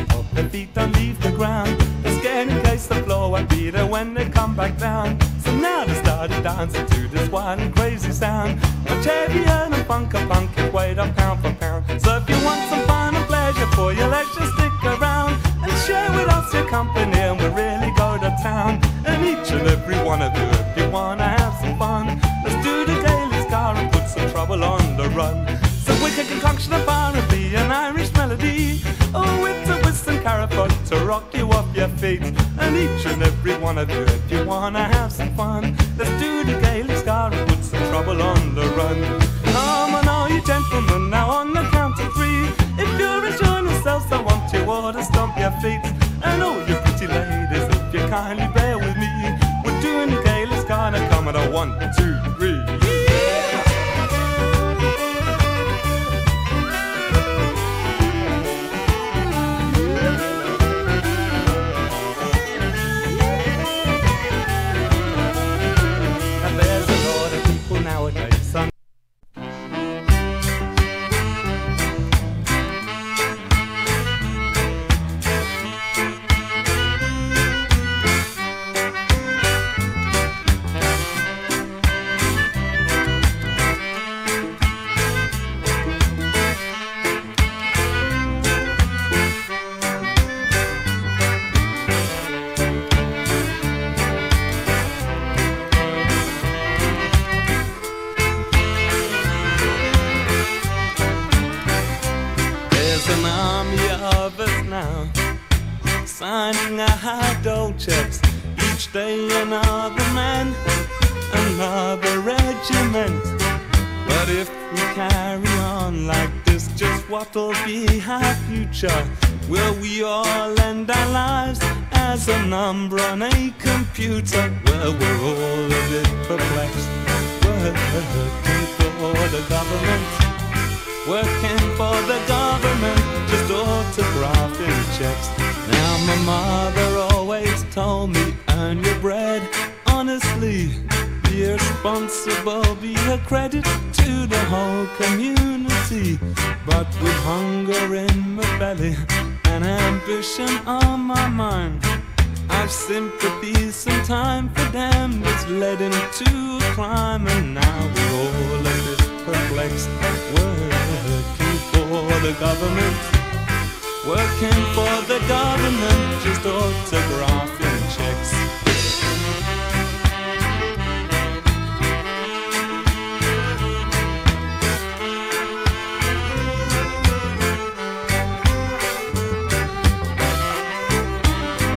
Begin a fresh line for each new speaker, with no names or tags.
up their feet, don't leave the ground. They're scared in case the floor won't be there when they come back down. So now they started dancing to this wild and crazy sound. Much heavier than punk it weighed up pound for pound. So if you want some fun and pleasure for your leisure, stick around and share with us your company, and we'll really go to town. And each and every one of you, if you wanna have some fun, let's do the Gaelic ska and put some trouble on the run. So wicked concoction of R&B, an Irish melody, oh, with a whist and carafut to rock you off your feet. And each and every one of you, if you wanna have some fun, let's do the Gaelic ska and put some trouble on the run. Come on all you gentlemen, now on the count of three. If you're enjoying yourselves, I want you all to stomp your feet. And all you pretty ladies, if you kindly bear with me, we're doing the Gaelic ska, now come on a 1, 2, 3. An army of us now, signing our dough checks. Each day another man, another regiment. But if we carry on like this, just what'll be our future? Will we all end our lives as a number on a computer? Well, we're all a bit perplexed, working for the government. Working for the government, just autographing checks. Now my mother always told me, earn your bread honestly, be responsible, be a credit to the whole community. But with hunger in my belly and ambition on my mind, I've sympathy, some time for them that's led into a crime. And now we're all a bit perplexed, working for the government, working for the government, just autograph